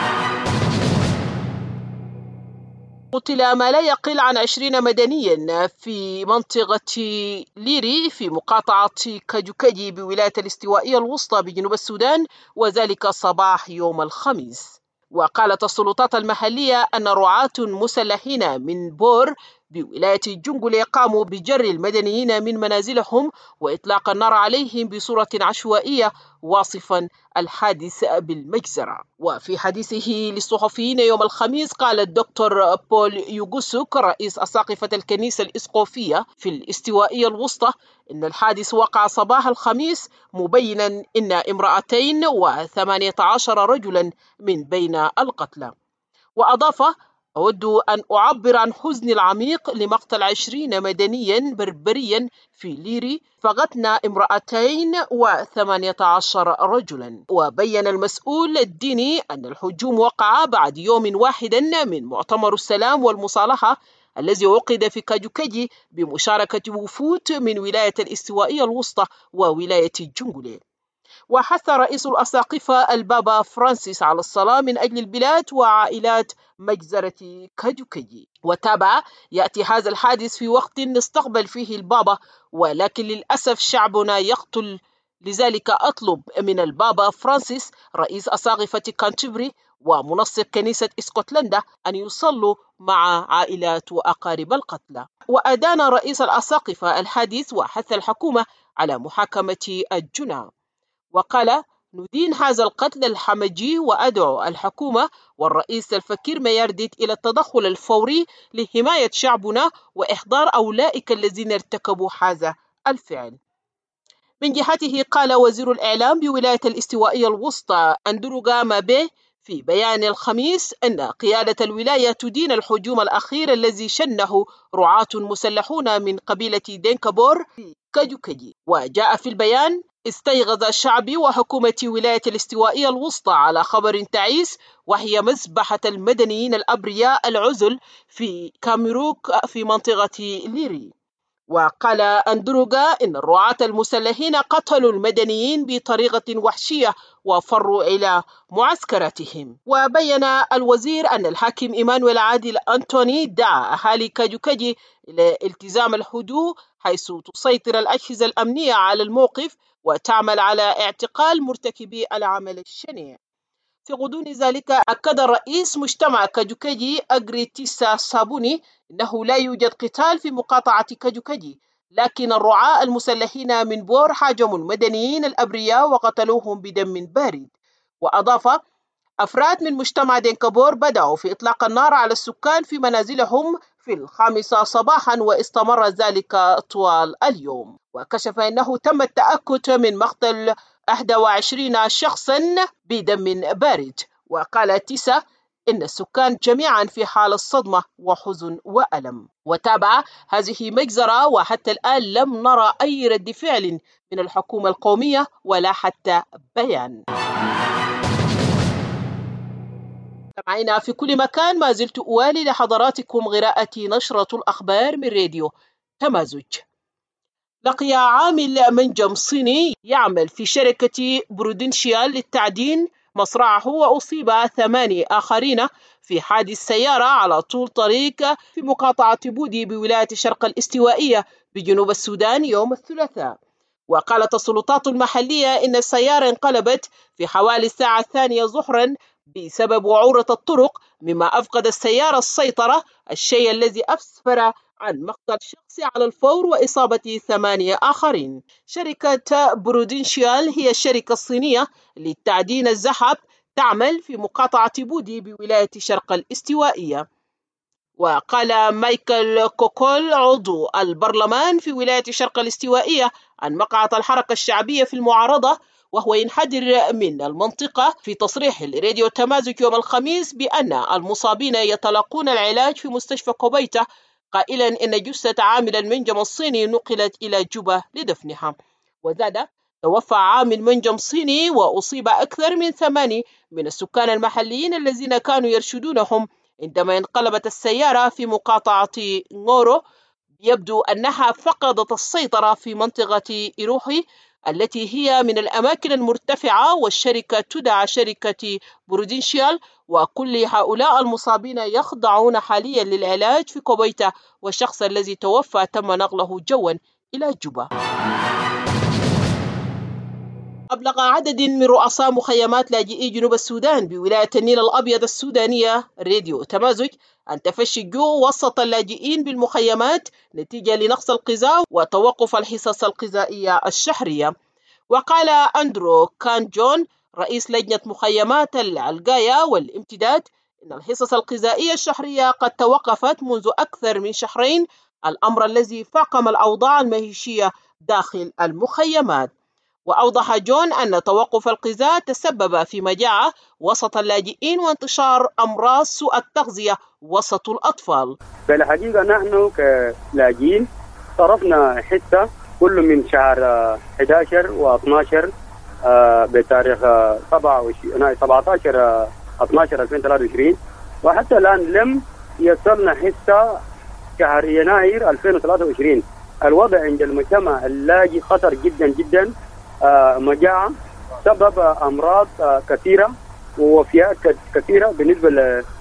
قتل ما لا يقل عن 20 مدنيا في منطقة ليري في مقاطعة كاجوكاجي بولاية الاستوائية الوسطى بجنوب السودان، وذلك صباح يوم الخميس. وقالت السلطات المحلية أن رعاة مسلحين من بور بولاية الجنجل قاموا بجر المدنيين من منازلهم وإطلاق النار عليهم بصورة عشوائية، واصفا الحادث بالمجزرة. وفي حديثه للصحفيين يوم الخميس قال الدكتور بول يوغوسوك رئيس أساقفة الكنيسة الإسقوفية في الاستوائية الوسطى إن الحادث وقع صباح الخميس، مبينا إن 218 رجلا من بين القتلى. وأضاف: أود أن أعبر عن حزني العميق لمقتل 20 مدنيا بربريا في ليري، فقدنا 218 رجلا. وبين المسؤول الديني أن الهجوم وقع بعد يوم واحد من مؤتمر السلام والمصالحة الذي عقد في كاجوكاجي بمشاركة وفود من ولاية الاستوائية الوسطى وولاية الجنجل. وحث رئيس الأساقفة البابا فرانسيس على الصلاة من أجل البلاد وعائلات مجزرة كاجوكاجي. وتابع: يأتي هذا الحادث في وقت نستقبل فيه البابا، ولكن للأسف شعبنا يقتل. لذلك أطلب من البابا فرانسيس رئيس أساقفة كانتربري ومنسق كنيسة اسكتلندا أن يصلوا مع عائلات وأقارب القتلى. وأدان رئيس الأساقفة الحادث وحث الحكومة على محاكمة الجنى، وقال: ندين هذا القتل الحمجي وأدعو الحكومة والرئيس سلفا كير ميارديت إلى التدخل الفوري لحماية شعبنا وإحضار أولئك الذين ارتكبوا هذا الفعل. من جهته قال وزير الإعلام بولاية الاستوائية الوسطى أندروغا مابي في بيان الخميس أن قيادة الولاية تدين الهجوم الأخير الذي شنه رعاة مسلحون من قبيلة دينكابور في كاجوكاجي. وجاء في البيان: استيقظ الشعب وحكومة ولاية الاستوائية الوسطى على خبر تعيس، وهي مذبحة المدنيين الأبرياء العزل في كاميروك في منطقة ليري. وقال أندروغا إن الرعاة المسلحين قتلوا المدنيين بطريقة وحشية وفروا إلى معسكراتهم. وبين الوزير أن الحاكم إيمانويل عادل أنتوني دعا أهالي كاجوكاجي إلى التزام الهدوء، حيث تسيطر الأجهزة الأمنية على الموقف وتعمل على اعتقال مرتكبي العمل الشنيع. في غضون ذلك أكد رئيس مجتمع كاجوكاجي أغريتيسا سابوني أنه لا يوجد قتال في مقاطعة كاجوكاجي، لكن الرعاة المسلحين من بور هاجموا المدنيين الأبرياء وقتلوهم بدم بارد. وأضاف: أفراد من مجتمع دينكابور بدأوا في إطلاق النار على السكان في منازلهم في 5 صباحا واستمر ذلك طوال اليوم. وكشف أنه تم التأكد من مقتل 21 شخصا بدم بارد. وقال تيسا إن السكان جميعا في حالة صدمة وحزن وألم. وتابع: هذه مجزرة وحتى الآن لم نرى أي رد فعل من الحكومة القومية ولا حتى بيان. معنا في كل مكان، ما زلت أوالي لحضراتكم قراءة نشرة الأخبار من راديو تمازج. لقي عامل منجم صيني يعمل في شركة برودنشيال للتعدين مصرعه وأصيب 8 آخرين في حادث سيارة على طول طريق في مقاطعة بودي بولاية الشرق الاستوائية بجنوب السودان يوم الثلاثاء. وقالت السلطات المحلية إن السيارة انقلبت في حوالي الساعة 2 ظهرا بسبب وعورة الطرق، مما أفقد السيارة السيطرة، الشيء الذي أسفر عن مقتل شخص على الفور وإصابة 8 آخرين. شركة برودنشيال هي الشركة الصينية للتعدين الزحف، تعمل في مقاطعة بودي بولاية الشرق الاستوائية. وقال مايكل كوكول عضو البرلمان في ولاية الشرق الاستوائية عن مقعد الحركة الشعبية في المعارضة وهو ينحدر من المنطقة في تصريح لراديو تمازج يوم الخميس بأن المصابين يتلقون العلاج في مستشفى كوبيتا، قائلا إن جثة عامل المنجم الصيني نقلت إلى جوبا لدفنها. وزاد: توفى عامل منجم صيني وأصيب أكثر من 8 من السكان المحليين الذين كانوا يرشدونهم عندما انقلبت السيارة في مقاطعة غورو. يبدو أنها فقدت السيطرة في منطقة إيروحي التي هي من الأماكن المرتفعة، والشركة تدعى شركة برودنشيال، وكل هؤلاء المصابين يخضعون حاليا للعلاج في كوبيتا، والشخص الذي توفى تم نقله جوا إلى جوبا. أبلغ عدد من رؤساء مخيمات لاجئي جنوب السودان بولاية النيل الأبيض السودانية راديو تمازج أن تفشي الجوع وسط اللاجئين بالمخيمات نتيجة لنقص الغذاء وتوقف الحصص الغذائية الشهرية. وقال أندرو كان جون رئيس لجنة مخيمات العلقاية والامتداد إن الحصص الغذائية الشهرية قد توقفت منذ أكثر من شهرين، الأمر الذي فاقم الأوضاع المعيشية داخل المخيمات. وأوضح جون أن توقف الغذاء تسبب في مجاعة وسط اللاجئين وانتشار أمراض سوء التغذية وسط الأطفال. بالحقيقة نحن كلاجئين صرفنا حصة كل من شهر 11 و12 بتاريخ 17/12/2023، وحتى الآن لم يصلنا حصة شهر يناير 2023. الوضع عند المجتمع اللاجئ خطر جدا جدا، مجاعة، سبب أمراض كثيرة ووفيات كثيرة بالنسبة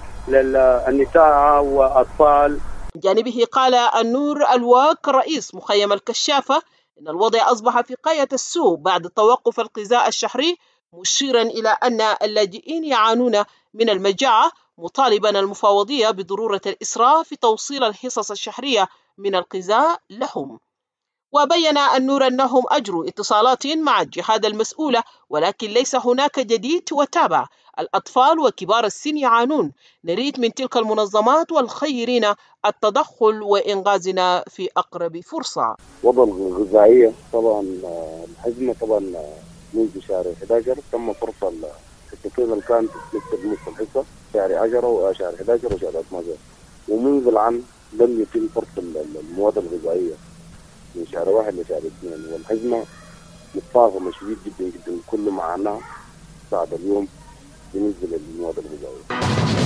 للنساء والأطفال. جانبه قال النور الواك رئيس مخيم الكشافة إن الوضع أصبح في غاية السوء بعد توقف الغذاء الشهري، مشيرا إلى أن اللاجئين يعانون من المجاعة، مطالبا المفوضية بضرورة الإسراع في توصيل الحصص الشهرية من الغذاء لهم. وبين النور أنهم أجروا اتصالات مع الجهات المسؤولة ولكن ليس هناك جديد. وتابع: الأطفال وكبار السن يعانون، نريد من تلك المنظمات والخيرين التدخل وإنقاذنا في أقرب فرصة. وضع الغذائية طبعا الحجم طبعا منذ شهر 11 تم فرصة الحصتين اللي كانت تكتب نصف الحصة شهر 10 وشهر 11 وشهر 12، ومنذ العام لم يتم فرص المواد الغذائية من شهر 1 لشهر 2، والحجمة متفاقمة شديد جدا جدا، كل معنا بعد اليوم بالنسبة للمواد الغذائية.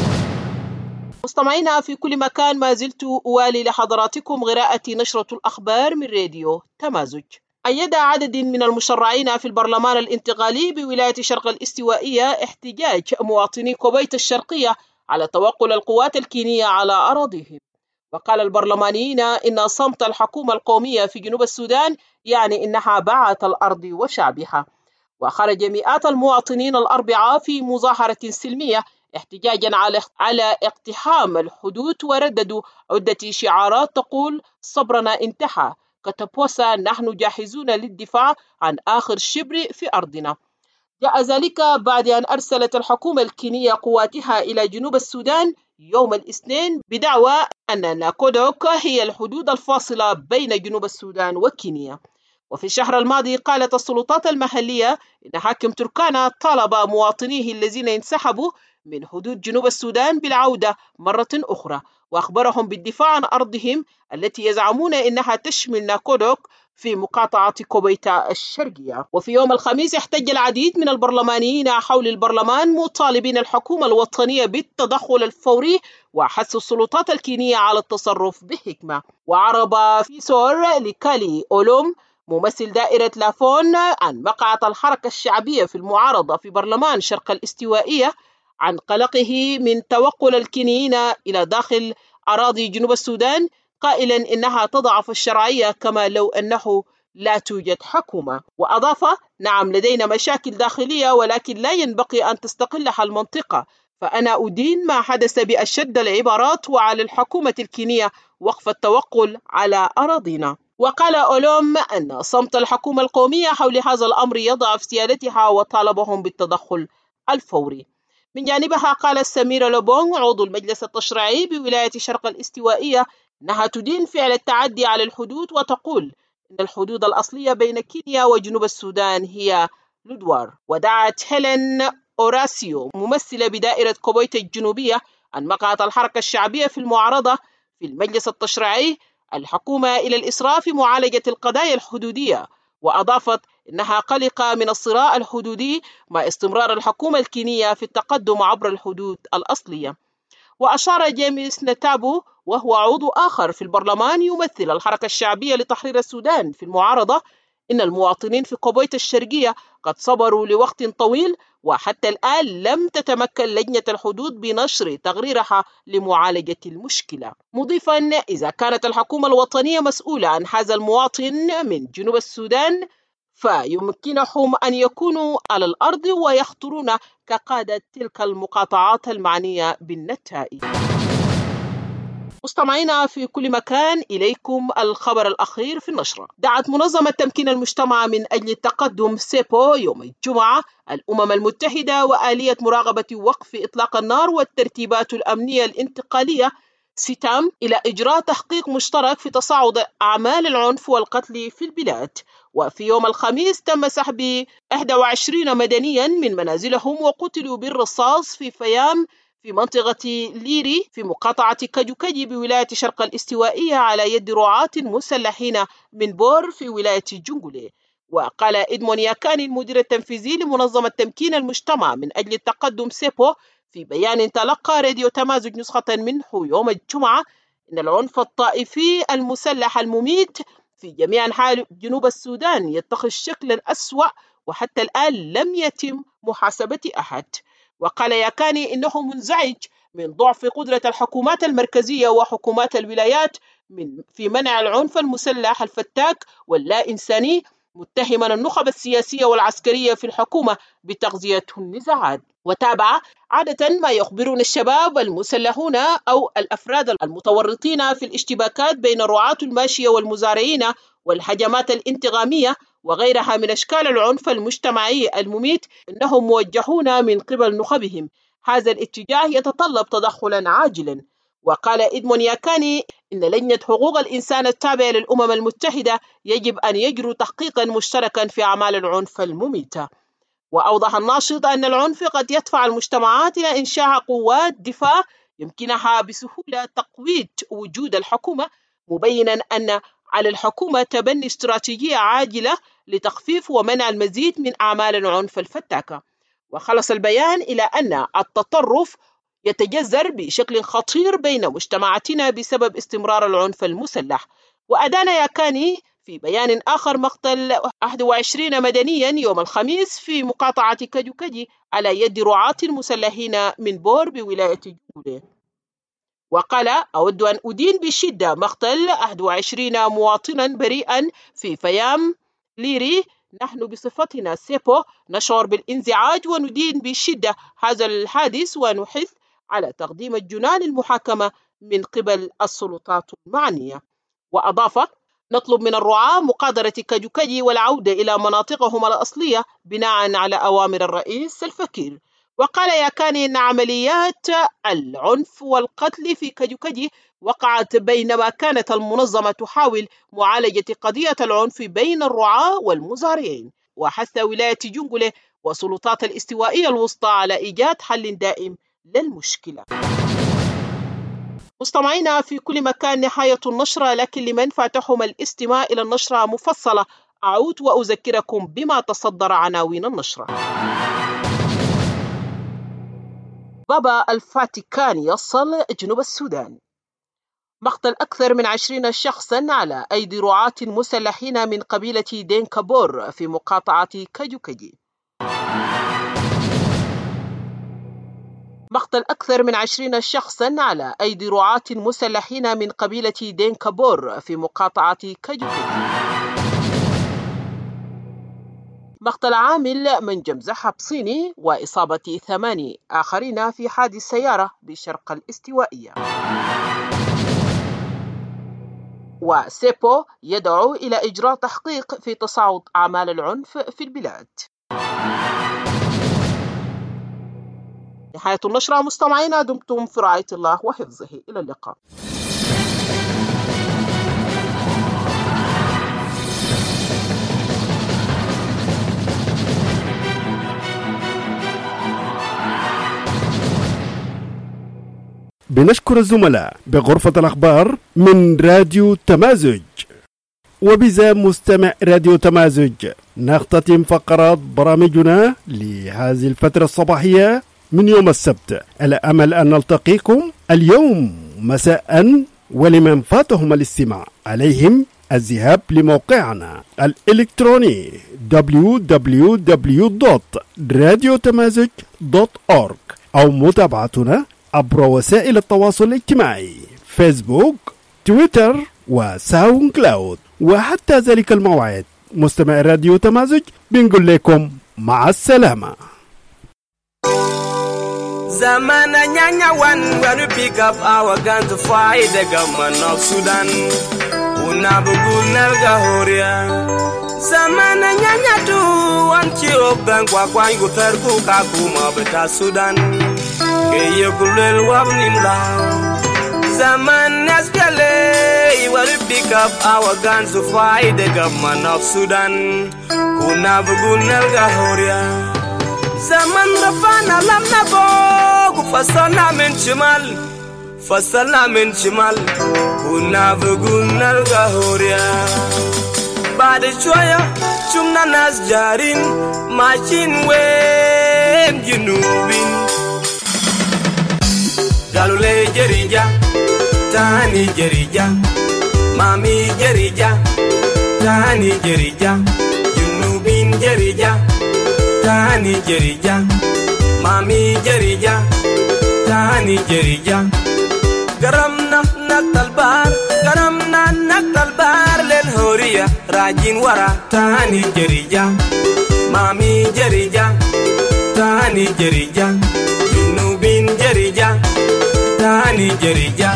مستمعينا في كل مكان، ما زلت أوالي لحضراتكم قراءة نشرة الأخبار من راديو تمازج. أيد عدد من المشرعين في البرلمان الانتقالي بولاية الشرق الاستوائية احتجاج مواطني كوبيت الشرقية على توغل القوات الكينية على أراضيهم. وقال البرلمانيين إن صمت الحكومة القومية في جنوب السودان يعني إنها باعت الأرض وشعبها. وخرج مئات المواطنين الأربعاء في مظاهرة سلمية احتجاجا على اقتحام الحدود، ورددوا عدة شعارات تقول: صبرنا انتهى، كتبوسا نحن جاهزون للدفاع عن آخر شبر في أرضنا. جاء ذلك بعد أن أرسلت الحكومة الكينية قواتها إلى جنوب السودان يوم الاثنين بدعوى أن ناكودوك هي الحدود الفاصلة بين جنوب السودان وكينيا. وفي الشهر الماضي قالت السلطات المحلية إن حاكم تركانا طالب مواطنيه الذين انسحبوا من حدود جنوب السودان بالعودة مرة أخرى، وأخبرهم بالدفاع عن أرضهم التي يزعمون إنها تشمل ناكودوك في مقاطعة كوبيتا الشرقية. وفي يوم الخميس احتج العديد من البرلمانيين حول البرلمان مطالبين الحكومة الوطنية بالتدخل الفوري وحث السلطات الكينية على التصرف بحكمة. وعرب فيسور لكالي أولوم ممثل دائرة لافون عن مقعد الحركة الشعبية في المعارضة في برلمان شرق الاستوائية عن قلقه من توقل الكينيين إلى داخل أراضي جنوب السودان، قائلا إنها تضعف الشرعية كما لو أنه لا توجد حكومة. وأضاف: نعم لدينا مشاكل داخلية ولكن لا ينبغي أن تستقلها المنطقة، فأنا أدين ما حدث بأشد العبارات، وعلى الحكومة الكينية وقف التوقل على أراضينا. وقال أولوم أن صمت الحكومة القومية حول هذا الأمر يضعف سيادتها وطالبهم بالتدخل الفوري. من جانبها قالت سميرة لوبونغ عضو المجلس التشريعي بولاية شرق الاستوائية أنها تدين فعل التعدي على الحدود، وتقول أن الحدود الأصلية بين كينيا وجنوب السودان هي لودوار. ودعت هيلين أوراسيو ممثلة بدائرة كوبيتا الجنوبية عن مقعد الحركة الشعبية في المعارضة في المجلس التشريعي الحكومة إلى الإسراع في معالجة القضايا الحدودية، وأضافت إنها قلقة من الصراع الحدودي مع استمرار الحكومة الكينية في التقدم عبر الحدود الأصلية. وأشار جيمس نتابو وهو عضو آخر في البرلمان يمثل الحركة الشعبية لتحرير السودان في المعارضة إن المواطنين في كوبيتا الشرقية قد صبروا لوقت طويل وحتى الآن لم تتمكن لجنة الحدود بنشر تقريرها لمعالجة المشكلة، مضيفا إذا كانت الحكومة الوطنية مسؤولة عن هذا المواطن من جنوب السودان فيمكنهم أن يكونوا على الأرض ويخطرون كقادة تلك المقاطعات المعنية بالنتائج. مستمعينا في كل مكان، إليكم الخبر الأخير في النشرة. دعت منظمة تمكين المجتمع من أجل التقدم سيبو يوم الجمعة الأمم المتحدة وآلية مراقبة وقف إطلاق النار والترتيبات الأمنية الانتقالية سيتام إلى إجراء تحقيق مشترك في تصاعد أعمال العنف والقتل في البلاد. وفي يوم الخميس تم سحب 21 مدنيا من منازلهم وقتلوا بالرصاص في فيام في منطقة ليري في مقاطعة كاجوكاجي بولاية شرق الاستوائية على يد رعاة مسلحين من بور في ولاية جنجولي. وقال إدمون ياكاني المدير التنفيذي لمنظمة تمكين المجتمع من أجل التقدم سيبو في بيان تلقى راديو تمازج نسخة منه يوم الجمعة إن العنف الطائفي المسلح المميت في جميع أنحاء جنوب السودان يتخذ شكلا أسوأ وحتى الآن لم يتم محاسبة أحد. وقال ياكاني إنه منزعج من ضعف قدرة الحكومات المركزية وحكومات الولايات في منع العنف المسلح الفتاك واللا إنساني، متهما النخب السياسية والعسكرية في الحكومة بتغذية النزاعات. وتابع: عادة ما يخبرون الشباب المسلحون أو الأفراد المتورطين في الاشتباكات بين الرعاة الماشية والمزارعين والهجمات الانتقامية وغيرها من أشكال العنف المجتمعي المميت إنهم موجهون من قبل نخبهم. هذا الاتجاه يتطلب تدخلا عاجلا. وقال إدمون ياكاني إن لجنة حقوق الإنسان التابعة للأمم المتحدة يجب أن يجروا تحقيقا مشتركا في أعمال العنف المميتة. وأوضح الناشط أن العنف قد يدفع المجتمعات إلى إنشاء قوات دفاع يمكنها بسهولة تقويض وجود الحكومة، مبينا أن على الحكومة تبني استراتيجية عاجلة لتخفيف ومنع المزيد من أعمال العنف الفتاكة. وخلص البيان إلى أن التطرف يتجذر بشكل خطير بين مجتمعاتنا بسبب استمرار العنف المسلح. وأدان ياكاني في بيان آخر مقتل 21 مدنيا يوم الخميس في مقاطعة كاجوكاجي على يد رعاة مسلحين من بور بولاية جنجولي. وقال: أود أن أدين بشدة مقتل 21 مواطنا بريئا في فيام ليري. نحن بصفتنا سيبو نشعر بالانزعاج وندين بشدة هذا الحادث ونحث على تقديم الجنان المحاكمة من قبل السلطات المعنية. وأضاف: نطلب من الرعاة مقادرة كاجوكاجي والعودة إلى مناطقهم الأصلية بناء على أوامر الرئيس الفكير. وقال ياكاني إن عمليات العنف والقتل في كاجوكاجي وقعت بينما كانت المنظمة تحاول معالجة قضية العنف بين الرعاة والمزارعين، وحث ولاية جنجلة والسلطات الاستوائية الوسطى على إيجاد حل دائم للمشكلة. مستمعينا في كل مكان، نهاية النشرة، لكن لمن فاتهم الاستماع إلى النشرة مفصلة أعود وأذكركم بما تصدر عناوين النشرة. بابا الفاتيكان يصل جنوب السودان. مقتل أكثر من 20 شخصا على أيدي رعاة مسلحين من قبيلة دينكابور في مقاطعة كاجوكاجي. مقتل أكثر من 20 شخصا على أيدي رعاة مسلحين من قبيلة دينكابور في مقاطعة كاجوكاجي. مقتل عامل من جمزحة صيني وإصابة 8 آخرين في حادث سيارة بشرق الاستوائية. وسيبو يدعو إلى إجراء تحقيق في تصاعد أعمال العنف في البلاد. نهاية النشرة مستمعينا، دمتم في رعاية الله وحفظه، إلى اللقاء. بنشكر الزملاء بغرفة الأخبار من راديو تمازج. وبذا مستمع راديو تمازج نختتم فقرات برامجنا لهذه الفترة الصباحية من يوم السبت، على أمل أن نلتقيكم اليوم مساء. ولمن فاتهم الاستماع عليهم الذهاب لموقعنا الإلكتروني www.radiotamazig.org أو متابعتنا عبر وسائل التواصل الاجتماعي فيسبوك، تويتر وساوند كلاود. وحتى ذلك الموعد مستمع راديو تمازج بنقول لكم مع السلامة. Zaman nyanya one when we pick up our gun to fight the government of Sudan. Unabugul nalga horia. Zaman nyanya two one chiro bank wa kwa ngufer ku kakuma beta Sudan. Keye kulel wabnimla. Zaman naskale when we pick up our guns to fight the government of Sudan. Unabugul nalga horia. Zaman rafana lamna bogu fasalna min shimal kuna bugunal gahoria bad choya chumna nas jarin machin wen junubin galule jerija tani jerija mami jerija tani jerija junubin jerija tani jerija mami jerija tani jerija garamna naktalbar lel horiya rajin wara tani jerija mami jerija tani jerija junubin jerija tani jerija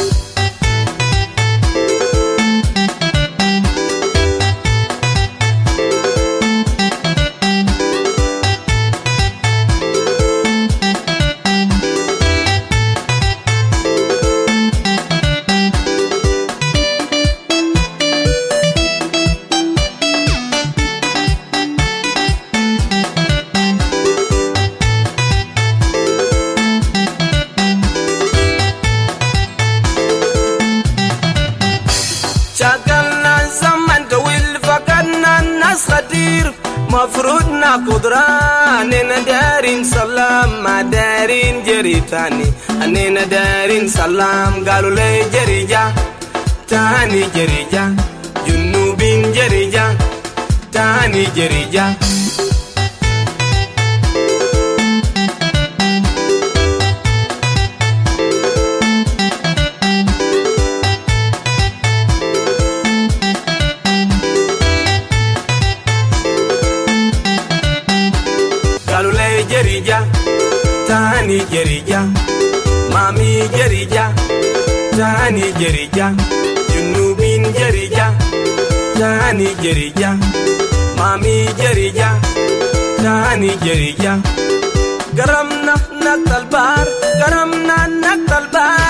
مفروضنا قدران أننا دارين سلام ما دارين جريتاني أننا دارين سلام قالوا لي جريجا تاني جريجا جنوبين جريجا تاني جريجا tani jerija mami jerija tani jerija junubin jerija tani jerija mami jerija tani jerija garamna naktalbar lel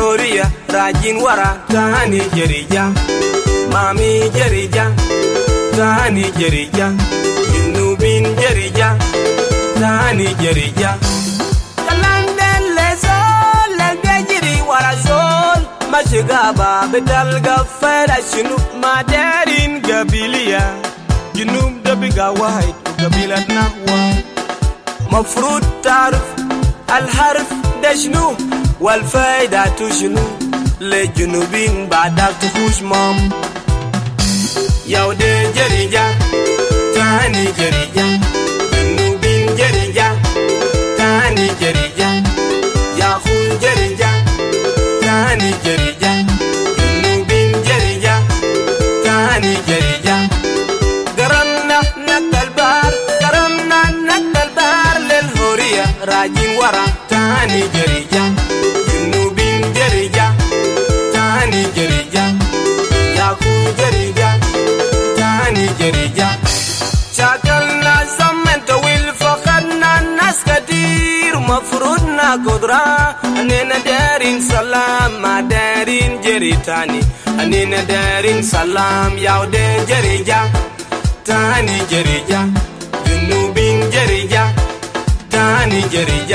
للهورية راجين ورا تاني جريجة مامي جريجة تاني جريجة جنوبين جريجة تاني جريجة كلام دل زول بيجري ورا زول ماشي غابة بتلقى فرا شنو ما دارين قبيلية جنوب ده بقى واحد وقبيلتنا واحد مفروض تعرف الحرف ده شنو والفايدة شنو للجنوبين بعدك تخوش مام ياو دي جريجة تاني جريجة جنوبين جريجة تاني جريجة يا خوي جريجة تاني جريجة جنوبين جريجة تاني جريجة قرمنا نقل بار قرمنا نقل بار للهورية راجين ورا تاني جريجة جنوبين جريجة تاني جريجة يا خوي جريجة تاني جريجة شاكلنا زمن طويل فقدنا ناس كتير مفروضنا قدرة أننا دارين سلام ما دارين جري تاني أننا دارين سلام ياو دي جريجة تاني جريجة جنوبين جريجة تاني جريجة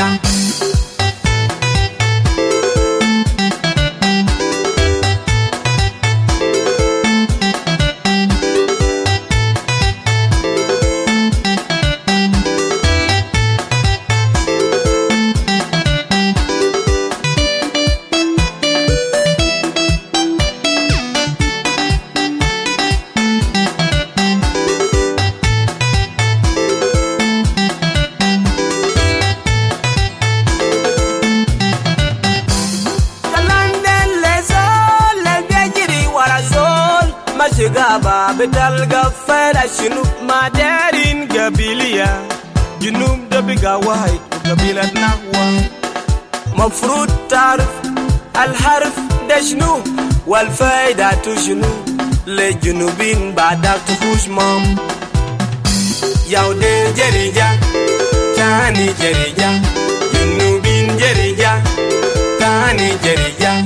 غابة بتلقى فرا شنو ما دارين قبيلية جنوب ده بقى واحد وقبيلتنا واحد مفروض تعرف الحرف ده شنو والفايدة شنو للجنوبين بعدك تخوش مام ياو دي جريجة تاني جريجة جنوبين جريجة تاني جريجة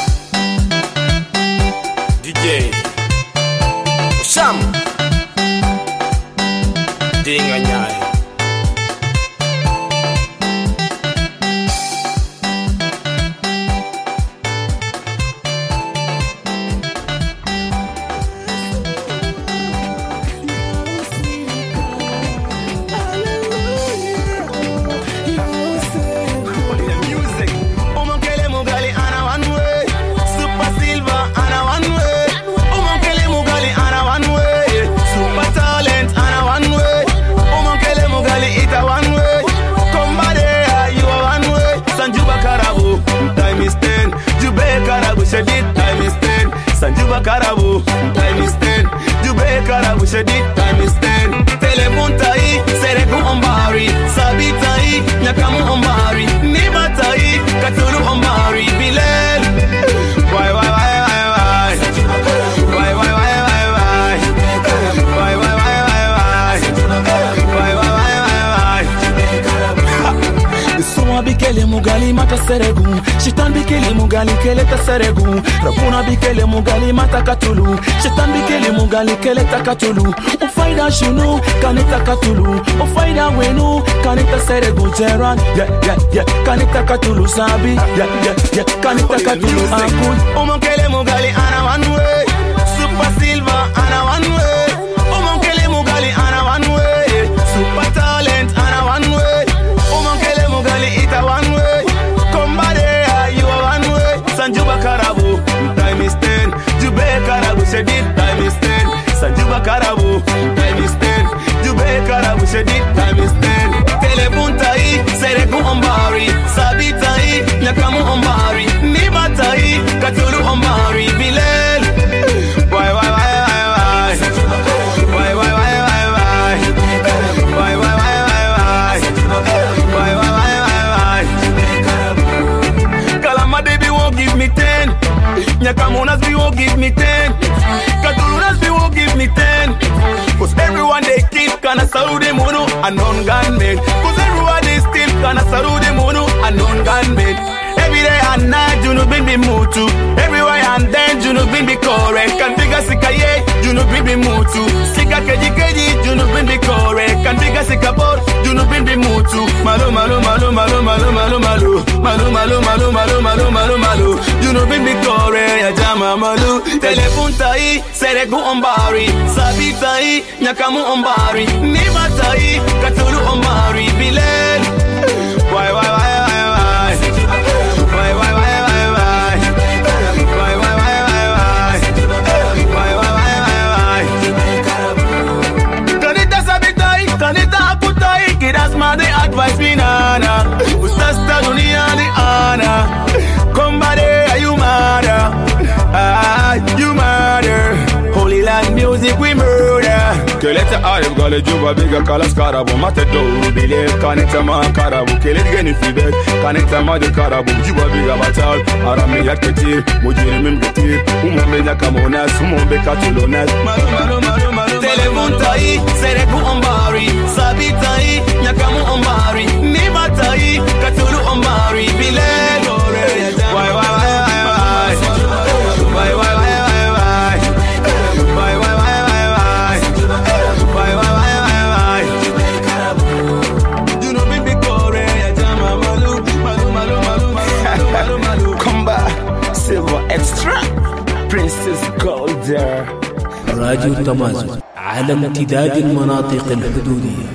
دي جي Sam Dinga nyai Sanjuba Karabu, time is 10. Jube Karabu, Shadid, time is 10. Telepuntai, Seregu Ombari, Sabitai, Nakamu Ombari, Nibatai, Katulu Ombari, Bilal. Why? Suma bikele mugali mata seregu, shitan bikele mugali kele ta seregu, rabuna bikele mugali mata katulu, shitan bikele mugali kele ta katulu, ufaida shunu kanita katulu, ufaida wenu kanita seregu jeran, yeah, kanita katulu sabi, yeah, kanita katulu akul, umokele mugali ana one way, super silver ana one way, umokele mugali ana one way, super talent ana one way. Ita one way, Kombade, you are one way. Sanjuba Karabu, time is 10. Jube Karabu, Shadid, time is 10. Sanjuba Karabu, time is 10. Jube Karabu, Shadid, time is 10. Telepuntai, Seregu Ombari, Sabitai, Nakamu Ombari, Nibatai, Katulu Ombari, Bilal. Why? Give me 10. Nyakamunas be won't give me 10. Katulunas be won't give me 10. Cause everyone they kill kana sarude mono a non gunman. Cause everyone they steal kana sarude mono a non gunman. Every day and night, Junubin be mutu. Everywhere and then, Junubin be correct. Can biga sika ye, Junubin be mutu. Sika keji keji, Junubin be correct. Can biga sika bot, Junubin be mutu. Malu malu malu malu malu malu malu malu malu malu malu malu malu malu. Junubin be correct, ya jama malu. Telefon tai, seregu ombari. Sabi tai, nyakamu ombari. Niba tai, katulu ombari. Bilal, why why why why why? Why why why why why? Why why why why why? Why why why why why? Kanita sabitai, kanita akutai. Kidas made advice me nana. Ustasta dunia ni ana. Kombade you mother, you mother. Holy land music we murder. Keleta arif gale juba biga kalas karabu mate do bile kanita ma karabu kelet geni fibet kanita ma de karabu juba biga batal arami yaketi mujiri mim getir umombe nakamona sumombe katulonas malu malu malu malu telefon tai sereku ombari sabi tai nyakamu ombari niba tai katulu ombari bile why why why why why why why Extra Princess Golder راديو تمازج على امتداد المناطق الحدودية.